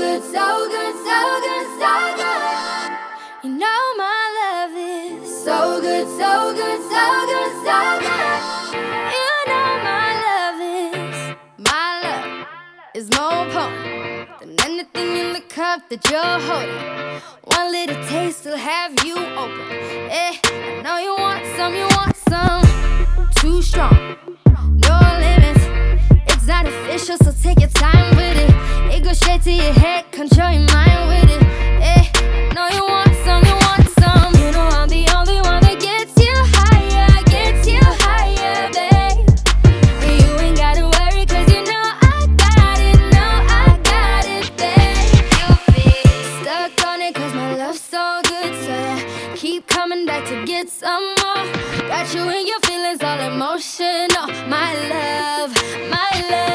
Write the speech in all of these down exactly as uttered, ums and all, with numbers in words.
good, so good, so good, so good. You know my love is so good, so good, so good, so good. You know my love is, my love is more potent than anything in the cup that you're holding. One little taste will have you open. Eh, I know you want some, you want some. Too strong, no limits. It's not official, so take your time with it. It goes straight to your head, control your mind with it. Eh, I know you want some, you want some. You know I'm the only one that gets you higher, gets you higher, babe. And you ain't gotta worry, cause you know I got it, know I got it, babe. You'll be stuck on it, cause my love's so good, so yeah, keep coming back to get some more. Got you in your feelings, all emotional. My love, my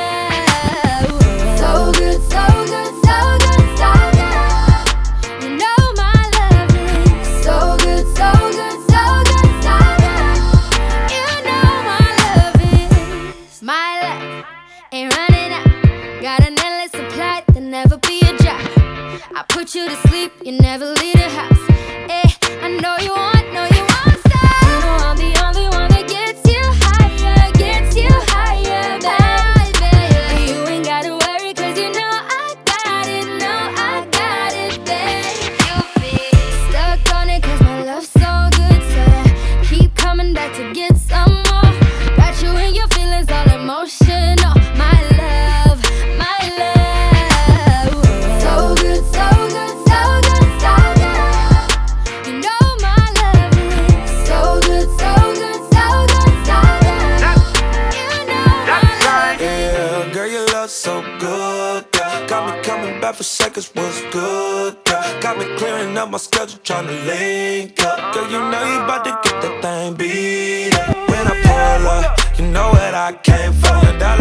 love. So good, so good, so good, so good. You know my love is so good, so good, so good, so good. You know my love is, my love ain't running out. Got an endless supply, there'll never be a drop. I put you to sleep, you never leave the house. Eh, I know you want, know you want some. You know I'm the only one that gets you higher, gets you higher, baby. You ain't gotta worry, cause you know I got it, know I got it, babe. You'll be stuck on it, cause my love's so good, so yeah, keep coming back to get some more. Got you in your feelings, all emotional. My love, my love. So good, so good, so good, so good. You know my love is so good, so good, so good, so good. You know my love is. Yeah, girl, your love so good, yeah. Got me coming back for seconds, what's good, yeah. Got me clearing up my schedule, tryna link up. Girl, you know you bout to get that thing beat up. When I pull up, you know what I came for. Your dollar